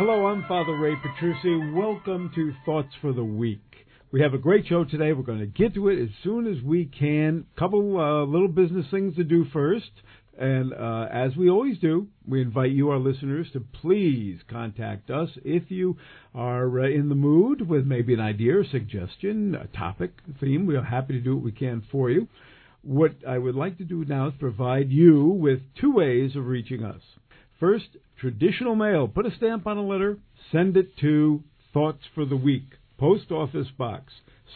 Hello, I'm Father Ray Petrucci. Welcome to Thoughts for the Week. We have a great show today. We're going to get to it as soon as we can. Couple little business things to do first. And as we always do, we invite you, our listeners, to please contact us if you are in the mood with maybe an idea or suggestion, a topic, theme. We are happy to do what we can for you. What I would like to do now is provide you with two ways of reaching us. First, traditional mail. Put a stamp on a letter. Send it to Thoughts for the Week, Post Office Box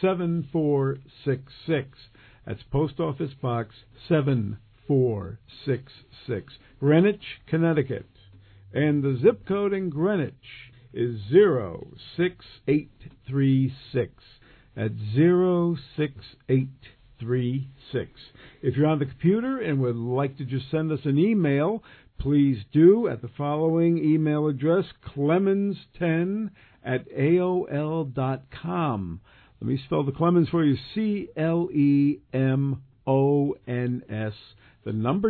7466. That's Post Office Box 7466, Greenwich, Connecticut. And the zip code in Greenwich is 06836. That's 06836. If you're on the computer and would like to just send us an email, please do at the following email address, clemens10@aol.com. Let me spell the Clemens for you, CLEMONS, the number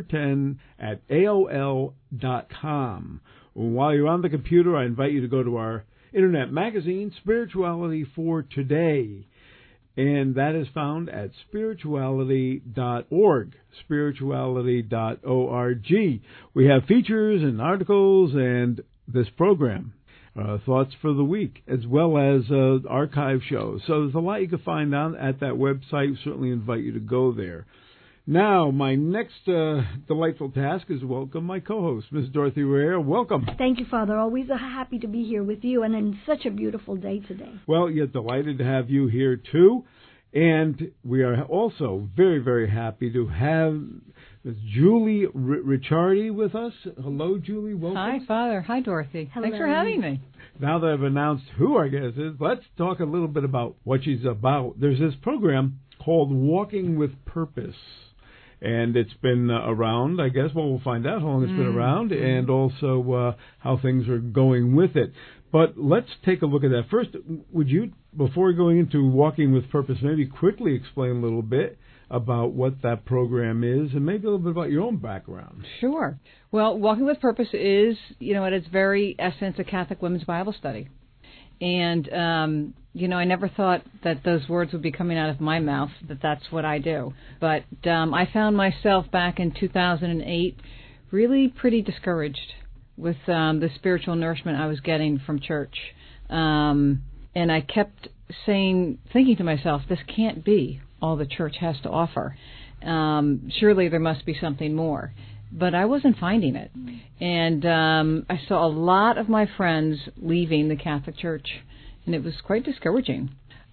10@aol.com. While you're on the computer, I invite you to go to our internet magazine, Spirituality for Today. And that is found at spirituality.org, spirituality.org. We have features and articles and this program, Thoughts for the Week, as well as archive shows. So there's a lot you can find out at that website. We certainly invite you to go there. Now, my next delightful task is to welcome my co-host, Ms. Dorothy Rare. Welcome. Thank you, Father. Always happy to be here with you, and on such a beautiful day today. Well, you're delighted to have you here, too. And we are also very, very happy to have Ms. Julie Ricciardi with us. Hello, Julie. Welcome. Hi, Father. Hi, Dorothy. Hello. Thanks for having me. Now that I've announced who our guest is, let's talk a little bit about what she's about. There's this program called Walking with Purpose. And it's been around, I guess. Well, we'll find out how long it's been around and also how things are going with it. But let's take a look at that. First, would you, before going into Walking with Purpose, maybe quickly explain a little bit about what that program is and maybe a little bit about your own background? Sure. Well, Walking with Purpose is, at its very essence, a Catholic women's Bible study. And, I never thought that those words would be coming out of my mouth, that that's what I do. But I found myself back in 2008 really pretty discouraged with the spiritual nourishment I was getting from church. And I kept thinking to myself, this can't be all the church has to offer. Surely there must be something more. But I wasn't finding it. And I saw a lot of my friends leaving the Catholic Church, and it was quite discouraging.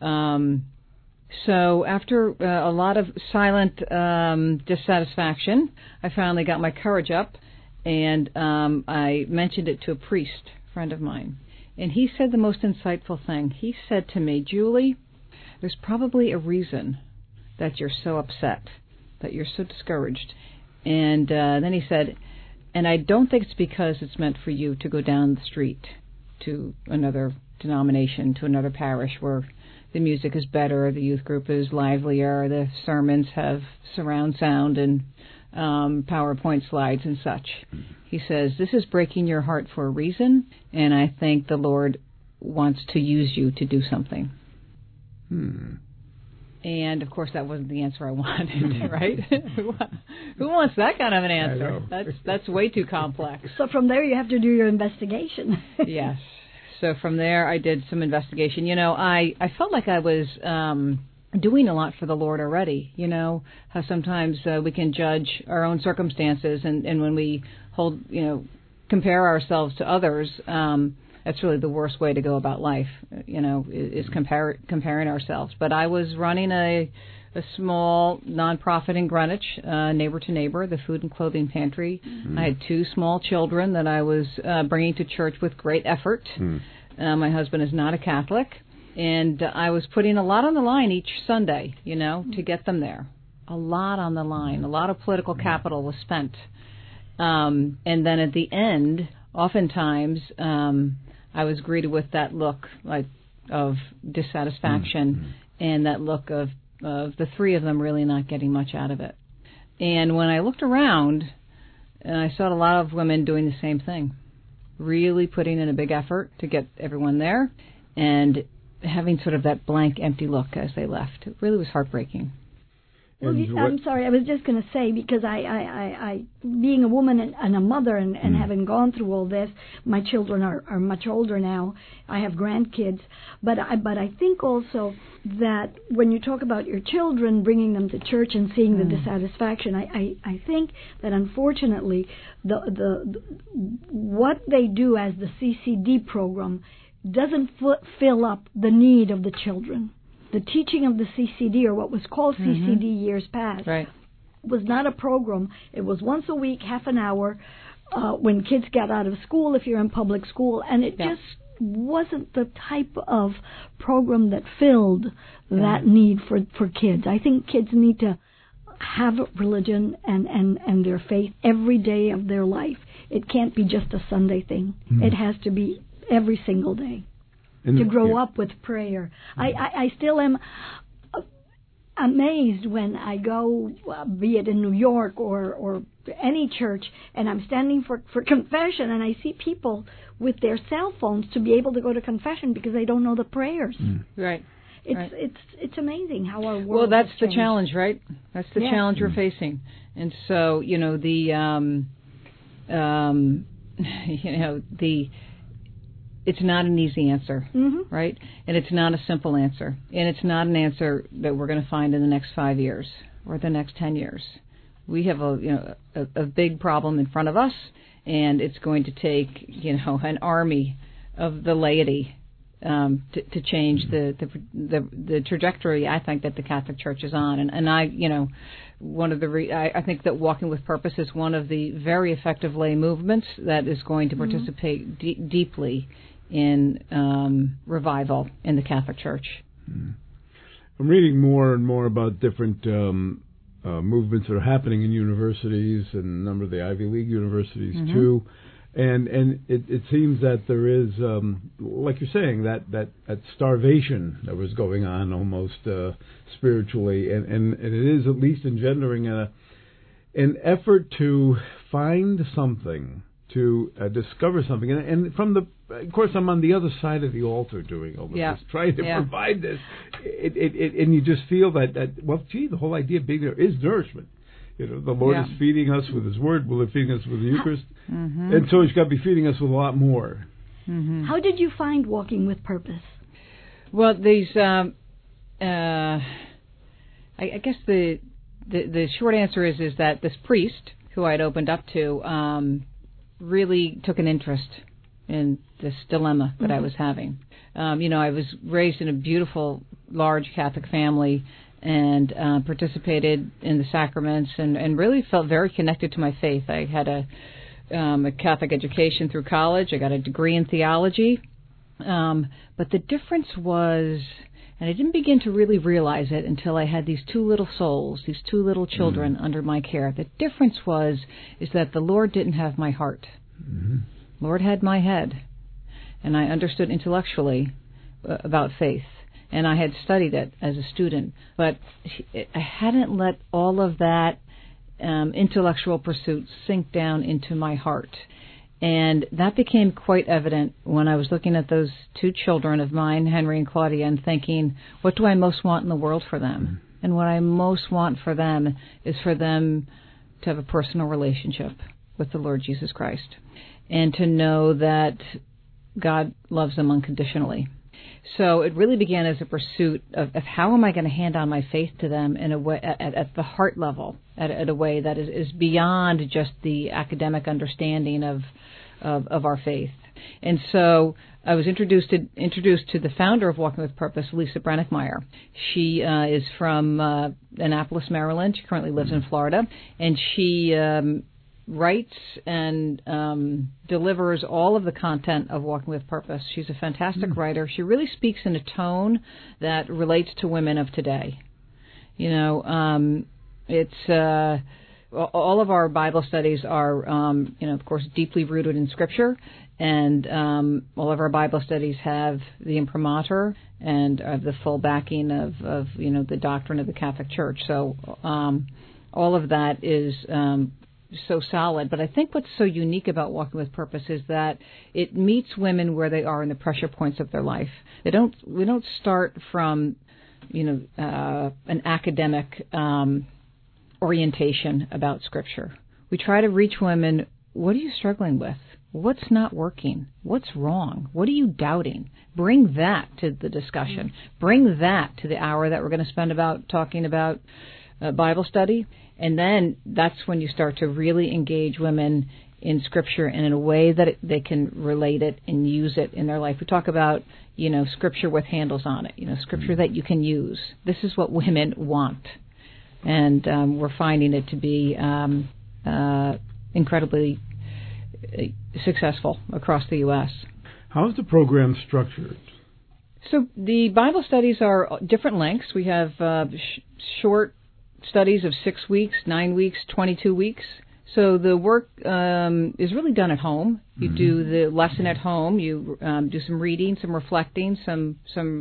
So after a lot of silent dissatisfaction, I finally got my courage up, and I mentioned it to a priest, friend of mine. And he said the most insightful thing. He said to me, Julie, there's probably a reason that you're so upset, that you're so discouraged. And then he said, and I don't think it's because it's meant for you to go down the street to another denomination, to another parish where the music is better, the youth group is livelier, the sermons have surround sound and PowerPoint slides and such. He says, this is breaking your heart for a reason, and I think the Lord wants to use you to do something. And, of course, that wasn't the answer I wanted, right? Who wants that kind of an answer? That's way too complex. So from there you have to do your investigation. Yes. So from there I did some investigation. I felt like I was doing a lot for the Lord already. How sometimes we can judge our own circumstances, and when we compare ourselves to others, that's really the worst way to go about life, is comparing ourselves. But I was running a small nonprofit in Greenwich, Neighbor to Neighbor, the food and clothing pantry. I had 2 small children that I was bringing to church with great effort. My husband is not a Catholic, and I was putting a lot on the line each Sunday, to get them there. A lot on the line. A lot of political capital was spent. And then at the end, oftentimes, I was greeted with that look of dissatisfaction and that look of the 3 of them really not getting much out of it. And when I looked around, I saw a lot of women doing the same thing. really putting in a big effort to get everyone there, and having sort of that blank, empty look as they left. It really was heartbreaking. Well, I'm sorry, I was just going to say, because I being a woman and a mother and having gone through all this, my children are much older now. I have grandkids. But I think also that when you talk about your children, bringing them to church and seeing the dissatisfaction, I think that unfortunately the what they do as the CCD program doesn't fill up the need of the children. The teaching of the CCD, or what was called CCD years past, was not a program. It was once a week, half an hour, when kids got out of school, if you're in public school, and it just wasn't the type of program that filled that need for kids. I think kids need to have religion and their faith every day of their life. It can't be just a Sunday thing. It has to be every single day. To grow up with prayer. I still am amazed when I go, be it in New York or any church, and I'm standing for confession, and I see people with their cell phones to be able to go to confession because they don't know the prayers. Right. It's amazing how our world. Well, that's has the changed. challenge, right? That's the challenge we're facing, and so it's not an easy answer, right? And it's not a simple answer. And it's not an answer that we're going to find in the next 5 years or the next 10 years. We have a big problem in front of us, and it's going to take, an army of the laity to change the trajectory, I think, that the Catholic Church is on. And I think that Walking with Purpose is one of the very effective lay movements that is going to participate deeply in revival in the Catholic Church. I'm reading more and more about different movements that are happening in universities and a number of the Ivy League universities too. And it seems that there is, like you're saying, that starvation that was going on almost spiritually, and it is at least engendering an effort to find something, to discover something. And of course, I'm on the other side of the altar doing all of this, trying to provide this. And you just feel that, the whole idea of being there is nourishment. The Lord is feeding us with His Word. Well, He's feeding us with the Eucharist. And so He's got to be feeding us with a lot more. How did you find Walking with Purpose? Well, these, I guess the short answer is that this priest who I'd opened up to really took an interest in this dilemma that I was having. I was raised in a beautiful, large Catholic family, and participated in the sacraments and really felt very connected to my faith. I had a Catholic education through college. I got a degree in theology. But the difference was, and I didn't begin to really realize it until I had these two little souls, these two little children under my care. The difference is that the Lord didn't have my heart. Lord had my head. And I understood intellectually about faith. And I had studied it as a student, but I hadn't let all of that intellectual pursuit sink down into my heart. And that became quite evident when I was looking at those two children of mine, Henry and Claudia, and thinking, what do I most want in the world for them? And what I most want for them is for them to have a personal relationship with the Lord Jesus Christ and to know that God loves them unconditionally. So it really began as a pursuit of how am I going to hand on my faith to them in a way at the heart level, at a way that is beyond just the academic understanding of our faith. And so I was introduced to the founder of Walking with Purpose, Lisa Brennickmeyer. She is from Annapolis, Maryland. She currently lives in Florida, and she writes and delivers all of the content of Walking with Purpose. She's a fantastic writer. She really speaks in a tone that relates to women of today. It's all of our Bible studies are, of course, deeply rooted in Scripture, and all of our Bible studies have the imprimatur and the full backing of the doctrine of the Catholic Church. So all of that is so solid. But I think what's so unique about Walking with Purpose is that it meets women where they are in the pressure points of their life. We don't start from, an academic orientation about Scripture. We try to reach women. What are you struggling with? What's not working? What's wrong? What are you doubting? Bring that to the discussion. Bring that to the hour that we're going to spend talking about Bible study. And then that's when you start to really engage women in Scripture and in a way that they can relate it and use it in their life. We talk about, Scripture with handles on it, Scripture that you can use. This is what women want. And we're finding it to be incredibly successful across the U.S. How's the program structured? So the Bible studies are different lengths. We have short studies of 6 weeks, 9 weeks, 22 weeks. So the work is really done at home. You do the lesson at home. You do some reading, some reflecting, some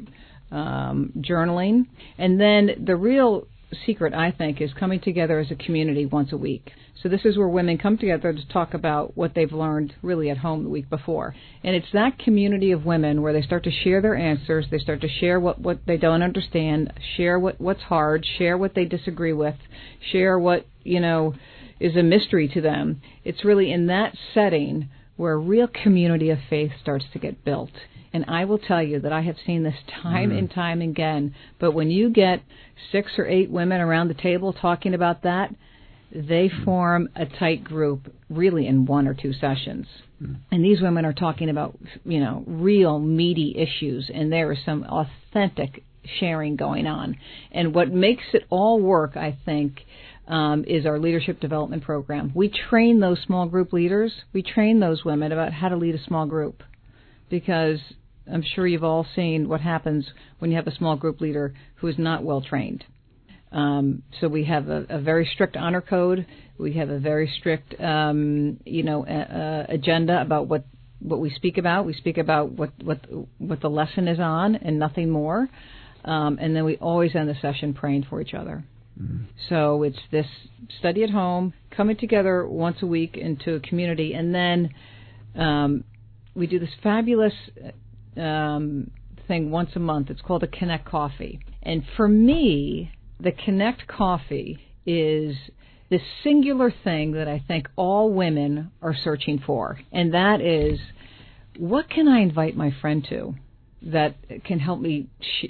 journaling. And then the real secret, I think, is coming together as a community once a week. So this is where women come together to talk about what they've learned really at home the week before. And it's that community of women where they start to share their answers, they start to share what they don't understand, share what's hard, share what they disagree with, share what, is a mystery to them. It's really in that setting where a real community of faith starts to get built. And I will tell you that I have seen this time and time again. But when you get 6 or 8 women around the table talking about that, they form a tight group really in 1 or 2 sessions. And these women are talking about, real meaty issues. And there is some authentic sharing going on. And what makes it all work, I think, is our leadership development program. We train those small group leaders. We train those women about how to lead a small group. Because I'm sure you've all seen what happens when you have a small group leader who is not well trained. So we have a very strict honor code. We have a very strict, agenda about what we speak about. We speak about what the lesson is on and nothing more. And then we always end the session praying for each other. So it's this study at home, coming together once a week into a community, and then we do this fabulous thing once a month. It's called a Connect Coffee. And for me, the Connect Coffee is this singular thing that I think all women are searching for. And that is, what can I invite my friend to that can help me,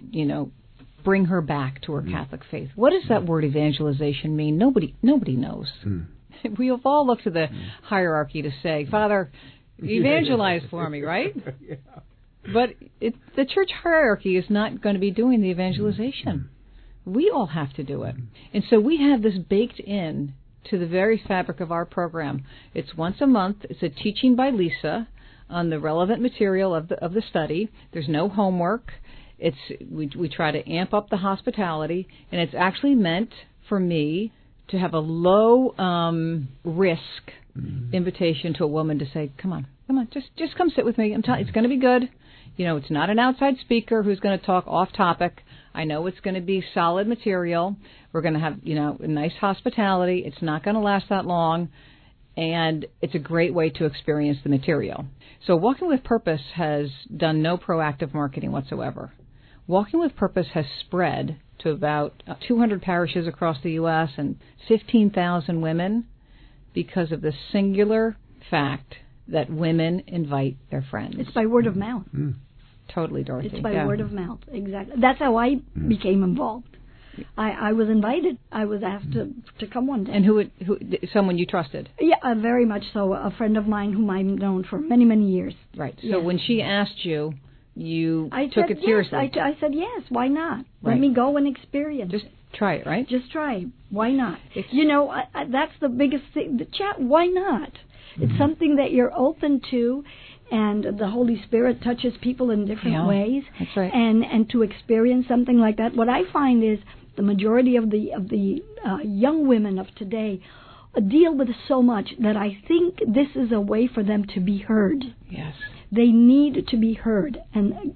bring her back to her Catholic faith? What does that word evangelization mean? Nobody knows. We have all looked at the hierarchy to say, Father, evangelize for me, right? Yeah. But the church hierarchy is not going to be doing the evangelization. We all have to do it. And so we have this baked in to the very fabric of our program. It's once a month. It's a teaching by Lisa on the relevant material of the study. There's no homework. We try to amp up the hospitality, and it's actually meant for me to have a low risk invitation to a woman to say, come on, just come sit with me. I'm telling you, it's going to be good. It's not an outside speaker who's going to talk off topic. I know it's going to be solid material. We're going to have, a nice hospitality. It's not going to last that long, and it's a great way to experience the material. So Walking with Purpose has done no proactive marketing whatsoever. Walking with Purpose has spread to about 200 parishes across the U.S. and 15,000 women because of the singular fact that women invite their friends. It's by word of mouth. Totally, Dorothy. It's by word of mouth, exactly. That's how I became involved. I was invited. I was asked to come one day. And who someone you trusted? Yeah, very much so. A friend of mine whom I've known for many, many years. Right. So when she asked you, I took it seriously. I said, yes, why not? Right. Let me go and experience Just try it, right? Just try. Why not? That's the biggest thing. The chat, why not? It's something that you're open to, and the Holy Spirit touches people in different ways. That's right. And to experience something like that, what I find is the majority of the young women of today deal with so much that I think this is a way for them to be heard. Yes. They need to be heard. And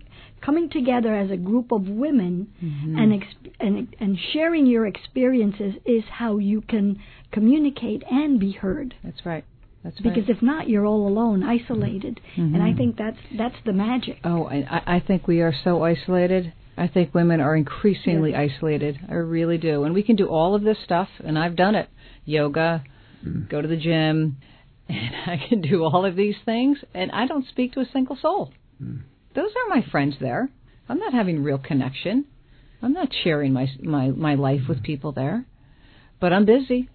coming together as a group of women and sharing your experiences is how you can communicate and be heard. That's right. Because if not, you're all alone, isolated, and I think that's the magic. Oh, and I think we are so isolated. I think women are increasingly isolated. I really do. And we can do all of this stuff, and I've done it. Yoga, go to the gym, and I can do all of these things, and I don't speak to a single soul. Those are my friends there. I'm not having real connection. I'm not sharing my life with people there. But I'm busy.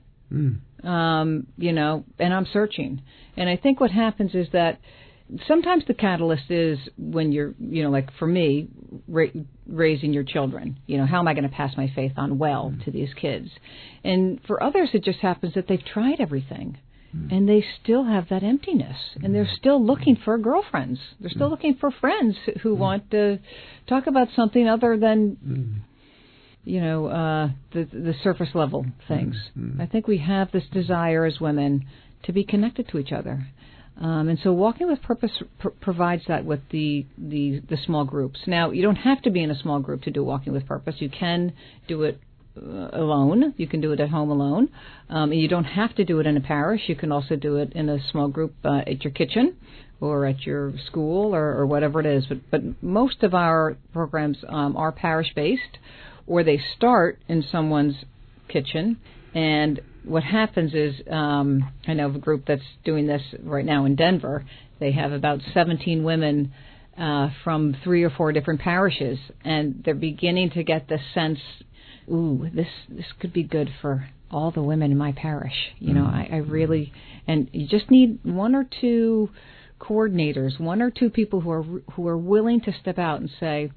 You know, and I'm searching. And I think what happens is that sometimes the catalyst is when you're, you know, like for me, raising your children. You know, how am I going to pass my faith on well to these kids? And for others, it just happens that they've tried everything. And they still have that emptiness. And they're still looking for girlfriends. They're still looking for friends who want to talk about something other than... you know, the surface level things. I think we have this desire as women to be connected to each other. And so Walking with Purpose provides that with the small groups. Now, you don't have to be in a small group to do Walking with Purpose. You can do it alone. You can do it at home alone. And you don't have to do it in a parish. You can also do it in a small group at your kitchen or at your school or whatever it is. But most of our programs are parish-based, or they start in someone's kitchen. And what happens is, I know of a group that's doing this right now in Denver. They have about 17 women from 3 or 4 different parishes, and they're beginning to get the sense, ooh, this could be good for all the women in my parish. You know, I really, and you just need 1 or 2 coordinators, 1 or 2 people who are willing to step out and say,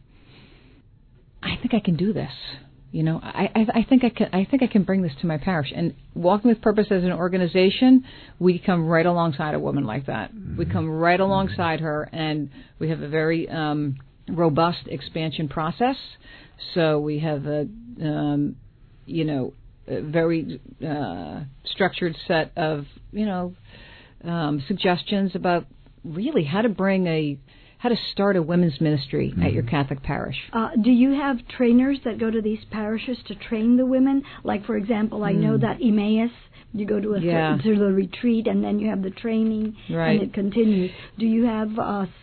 I think I can do this. You know, I think I can bring this to my parish. And Walking with Purpose as an organization, we come right alongside a woman like that. We come right alongside her, and we have a very robust expansion process. So we have a very structured set of suggestions about really how to start a women's ministry at your Catholic parish. Do you have trainers that go to these parishes to train the women? Like, for example, I know that Emmaus, you go to to the retreat and then you have the training and it continues. Do you have...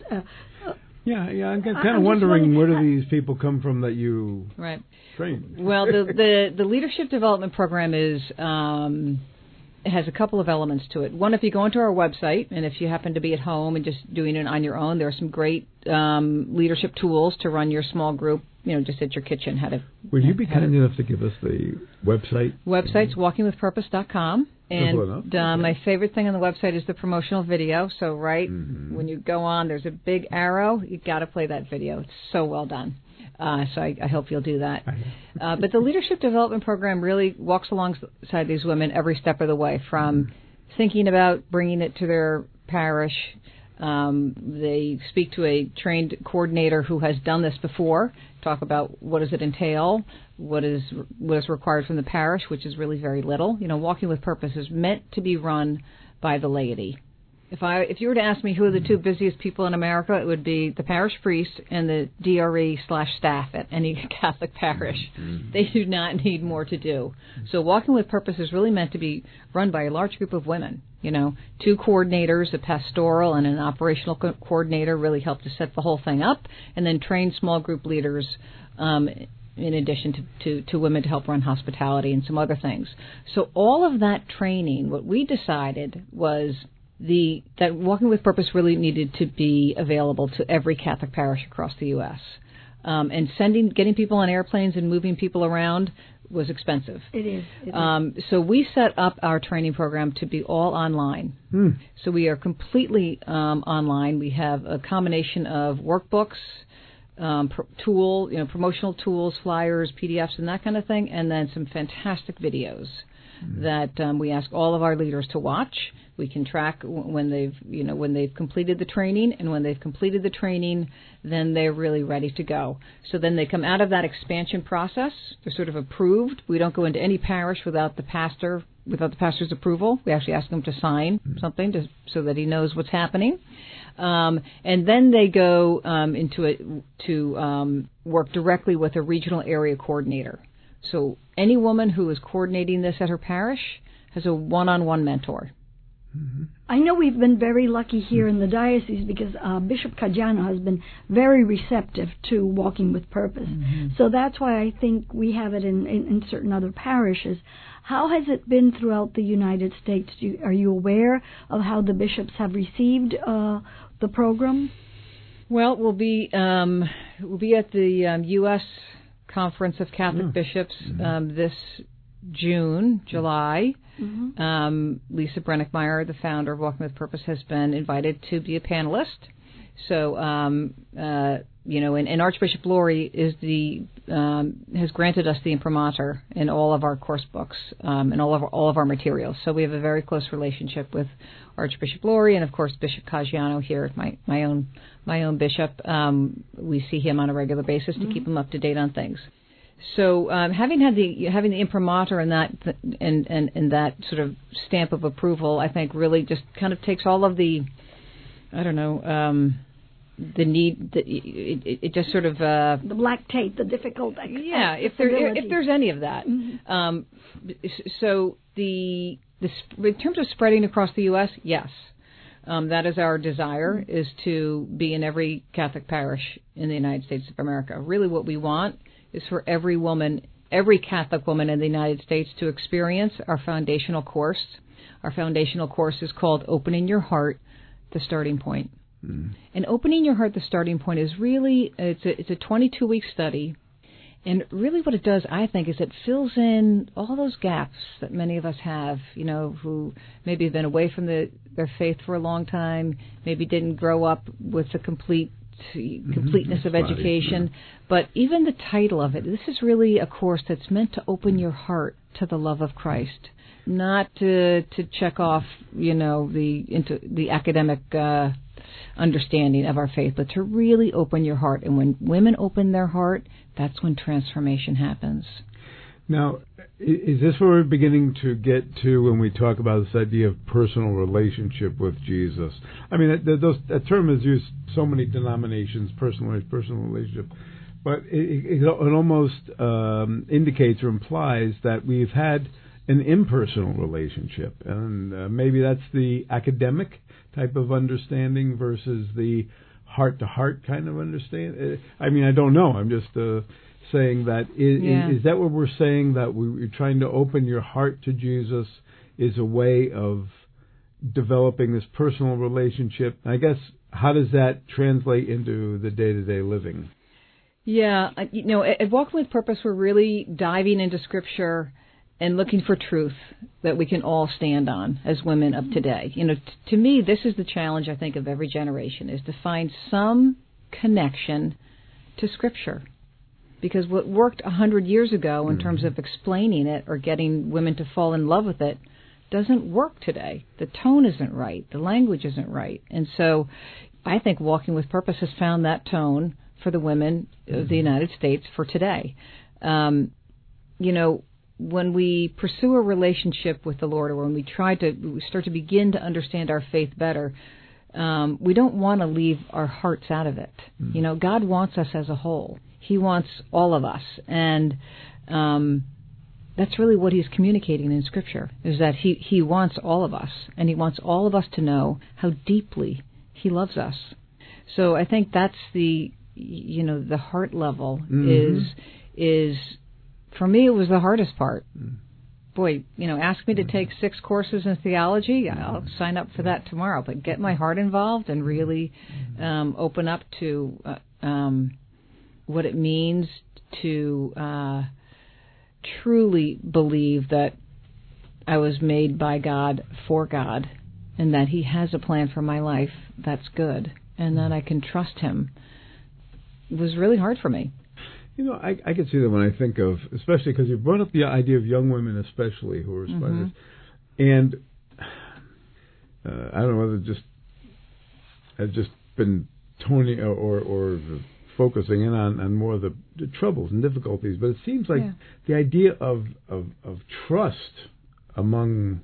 I'm kind of wondering where do these people come from that you train? Well, the leadership development program is... It has a couple of elements to it. One, if you go onto our website, and if you happen to be at home and just doing it on your own, there are some great leadership tools to run your small group, just at your kitchen. Would you be kind enough to give us the website? Website's walkingwithpurpose.com. And my favorite thing on the website is the promotional video. So when you go on, there's a big arrow. You've got to play that video. It's so well done. So I hope you'll do that. But the Leadership Development Program really walks alongside these women every step of the way, from thinking about bringing it to their parish. They speak to a trained coordinator who has done this before, talk about what does it entail, what is required from the parish, which is really very little. Walking with Purpose is meant to be run by the laity. If you were to ask me who are the 2 busiest people in America, it would be the parish priest and the DRE/staff at any Catholic parish. They do not need more to do. So Walking with Purpose is really meant to be run by a large group of women. 2 coordinators, a pastoral and an operational coordinator, really help to set the whole thing up, and then train small group leaders in addition to women to help run hospitality and some other things. So all of that training, what we decided was that Walking with Purpose really needed to be available to every Catholic parish across the U.S. And getting people on airplanes and moving people around was expensive. It is. So we set up our training program to be all online. So we are completely online. We have a combination of workbooks, promotional tools, flyers, PDFs, and that kind of thing, and then some fantastic videos. that we ask all of our leaders to watch. We can track when they've completed the training, and when they've completed the training, then they're really ready to go. So then they come out of that expansion process. They're sort of approved. We don't go into any parish without the pastor's approval. We actually ask them to sign something so that he knows what's happening. And then they go to work directly with a regional area coordinator. So any woman who is coordinating this at her parish has a one-on-one mentor. Mm-hmm. I know we've been very lucky here in the diocese because Bishop Caggiano has been very receptive to Walking with Purpose. Mm-hmm. So that's why I think we have it in certain other parishes. How has it been throughout the United States? Are you aware of how the bishops have received the program? Well, we'll be at the U.S. Conference of Catholic Bishops this July. Mm-hmm. Lisa Brennickmeyer, the founder of Walking with Purpose, has been invited to be a panelist. So, and Archbishop Lori has granted us the imprimatur in all of our course books and all of our materials. So we have a very close relationship with Archbishop Lori and, of course, Bishop Caggiano here, my own bishop. We see him on a regular basis to keep him up to date on things. So having the imprimatur and that and that sort of stamp of approval, I think really just kind of takes all of the, the need. It just sort of the black tape, the difficult. If there's any of that. Mm-hmm. So in terms of spreading across the U.S., yes. That is our desire, is to be in every Catholic parish in the United States of America. Really what we want is for every Catholic woman in the United States to experience our foundational course. Our foundational course is called Opening Your Heart, the Starting Point. Mm. And Opening Your Heart, the Starting Point is really, it's a 22-week study. And really what it does, I think, is it fills in all those gaps that many of us have, who maybe have been away from their faith for a long time, maybe didn't grow up with the completeness of education. Yeah. But even the title of it, this is really a course that's meant to open your heart to the love of Christ, not to check off, the academic understanding of our faith, but to really open your heart. And when women open their heart, that's when transformation happens. Now, is this where we're beginning to get to when we talk about this idea of personal relationship with Jesus? I mean, that term is used so many denominations, personal relationship, but it almost indicates or implies that we've had an impersonal relationship, and maybe that's the academic type of understanding versus the heart-to-heart kind of understanding. I mean, I don't know. I'm just saying that. Is that what we're saying, that we're trying to open your heart to Jesus is a way of developing this personal relationship? I guess, how does that translate into the day-to-day living? Yeah, at Walking with Purpose, we're really diving into Scripture and looking for truth that we can all stand on as women of today. To me, this is the challenge, I think, of every generation, is to find some connection to Scripture. Because what worked 100 years ago in terms of explaining it or getting women to fall in love with it doesn't work today. The tone isn't right. The language isn't right. And so I think Walking with Purpose has found that tone for the women of the United States for today. When we pursue a relationship with the Lord, or when we start to begin to understand our faith better, we don't want to leave our hearts out of it. Mm-hmm. God wants us as a whole. He wants all of us. And that's really what he's communicating in Scripture, is that he wants all of us, and he wants all of us to know how deeply he loves us. So I think that's the heart level is for me, it was the hardest part. Boy, ask me to take 6 courses in theology, I'll sign up for that tomorrow. But get my heart involved and really open up to what it means to truly believe that I was made by God for God, and that he has a plan for my life that's good, and that I can trust him. It was really hard for me. You know, I can see that when I think of, especially because you brought up the idea of young women, especially who are spiders, and I don't know whether I've just been toning or focusing in on more of the troubles and difficulties, but it seems like the idea of trust among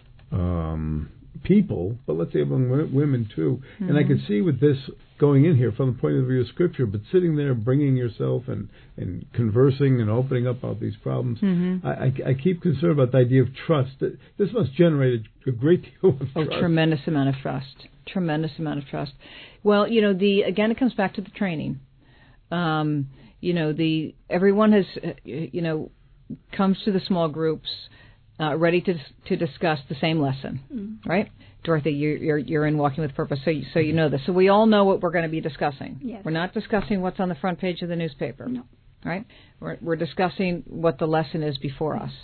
people, but let's say among women too. And I can see with this going in here from the point of view of Scripture, but sitting there bringing yourself and conversing and opening up about these problems, I keep concerned about the idea of trust. This must generate a great deal of trust. A tremendous amount of trust. Tremendous amount of trust. Well, you know, again, it comes back to the training. You know, everyone has, comes to the small groups ready to discuss the same lesson, right? Dorothy, you're in Walking with Purpose, so you know this. So we all know what we're going to be discussing. Yes. We're not discussing what's on the front page of the newspaper, right? We're discussing what the lesson is before us,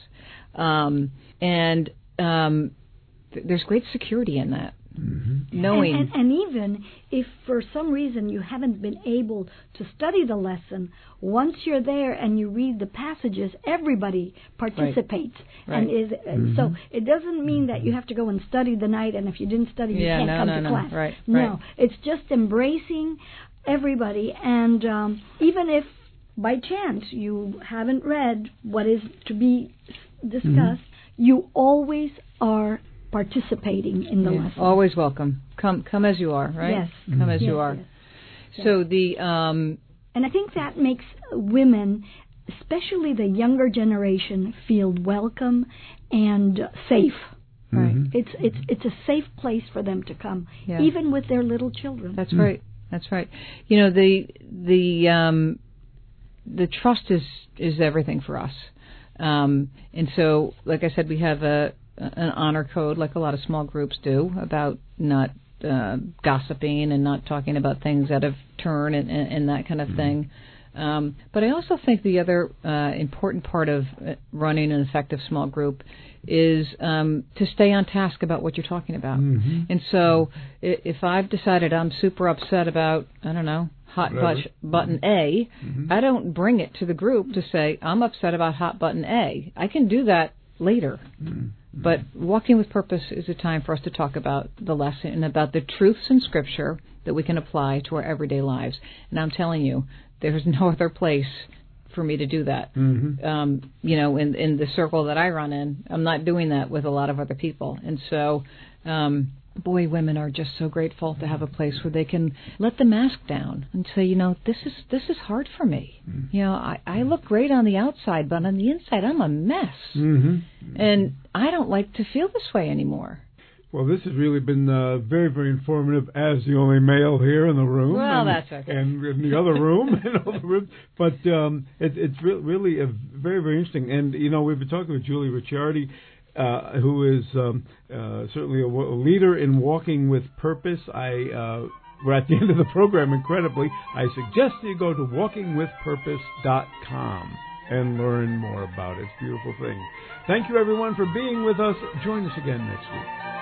and there's great security in that. Knowing and even if for some reason you haven't been able to study the lesson, once you're there and you read the passages, everybody participates. Right. And so it doesn't mean that you have to go and study the night, and if you didn't study, you can't come to class. Right. No, it's just embracing everybody, and even if by chance you haven't read what is to be discussed, you always are participating in the lesson. Always welcome. Come as you are, right? Yes. Come as you are. Yes. So and I think that makes women, especially the younger generation, feel welcome and safe. Right. It's a safe place for them to come, even with their little children. That's right. That's right. You know, the trust is everything for us. And so, like I said, we have an honor code, like a lot of small groups do, about not gossiping and not talking about things out of turn and that kind of thing. But I also think the other important part of running an effective small group is to stay on task about what you're talking about. And so if I've decided I'm super upset about, I don't know, hot button A, I don't bring it to the group to say, I'm upset about hot button A. I can do that later. But Walking with Purpose is a time for us to talk about the lesson and about the truths in Scripture that we can apply to our everyday lives. And I'm telling you, there's no other place for me to do that. In the circle that I run in, I'm not doing that with a lot of other people. And so, women are just so grateful to have a place where they can let the mask down and say, this is hard for me. I look great on the outside, but on the inside, I'm a mess. And I don't like to feel this way anymore. Well, this has really been very, very informative as the only male here in the room. Well, that's okay. And in the other room. But it's really very, very interesting. And, we've been talking with Julie Ricciardi, who is certainly a leader in Walking with Purpose. We're at the end of the program, incredibly. I suggest you go to walkingwithpurpose.com and learn more about it. It's a beautiful thing. Thank you, everyone, for being with us. Join us again next week.